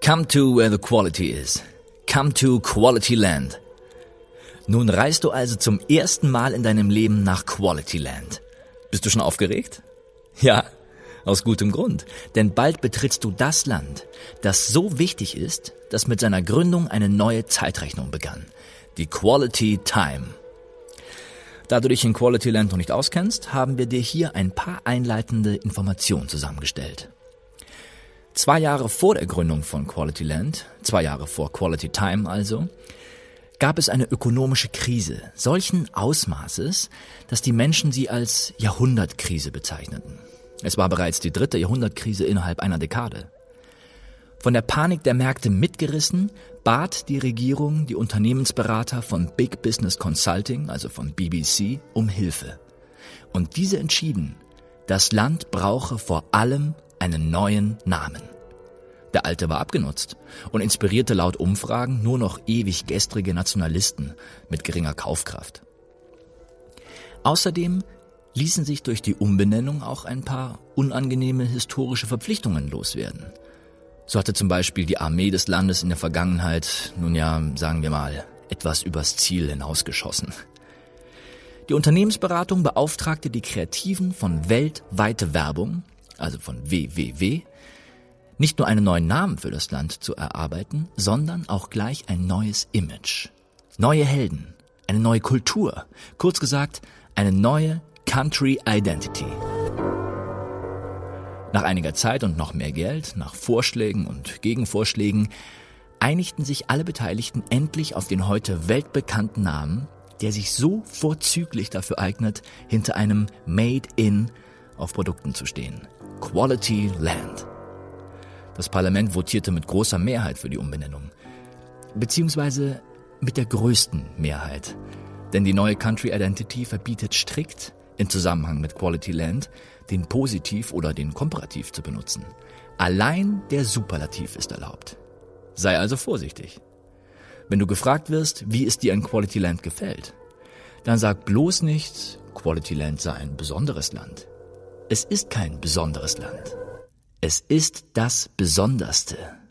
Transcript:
Come to where the quality is. Come to Quality Land. Nun reist du also zum ersten Mal in deinem Leben nach Quality Land. Bist du schon aufgeregt? Ja, aus gutem Grund. Denn bald betrittst du das Land, das so wichtig ist, dass mit seiner Gründung eine neue Zeitrechnung begann. Die Quality Time. Da du dich in Quality Land noch nicht auskennst, haben wir dir hier ein paar einleitende Informationen zusammengestellt. 2 Jahre vor der Gründung von Quality Land, 2 Jahre vor Quality Time also, gab es eine ökonomische Krise solchen Ausmaßes, dass die Menschen sie als Jahrhundertkrise bezeichneten. Es war bereits die 3. Jahrhundertkrise innerhalb einer Dekade. Von der Panik der Märkte mitgerissen, bat die Regierung die Unternehmensberater von Big Business Consulting, also von BBC, um Hilfe. Und diese entschieden, das Land brauche vor allem einen neuen Namen. Der alte war abgenutzt und inspirierte laut Umfragen nur noch ewig gestrige Nationalisten mit geringer Kaufkraft. Außerdem ließen sich durch die Umbenennung auch ein paar unangenehme historische Verpflichtungen loswerden. So hatte zum Beispiel die Armee des Landes in der Vergangenheit, nun ja, sagen wir mal, etwas übers Ziel hinausgeschossen. Die Unternehmensberatung beauftragte die Kreativen von weltweite Werbung, also von WWW, nicht nur einen neuen Namen für das Land zu erarbeiten, sondern auch gleich ein neues Image. Neue Helden, eine neue Kultur, kurz gesagt, eine neue Country Identity. Nach einiger Zeit und noch mehr Geld, nach Vorschlägen und Gegenvorschlägen, einigten sich alle Beteiligten endlich auf den heute weltbekannten Namen, der sich so vorzüglich dafür eignet, hinter einem Made in auf Produkten zu stehen. Quality Land. Das Parlament votierte mit großer Mehrheit für die Umbenennung. Beziehungsweise mit der größten Mehrheit. Denn die neue Country Identity verbietet strikt, im Zusammenhang mit Quality Land, den Positiv oder den Komparativ zu benutzen. Allein der Superlativ ist erlaubt. Sei also vorsichtig. Wenn du gefragt wirst, wie es dir an Quality Land gefällt, dann sag bloß nicht, Quality Land sei ein besonderes Land. Es ist kein besonderes Land. Es ist das Besonderste.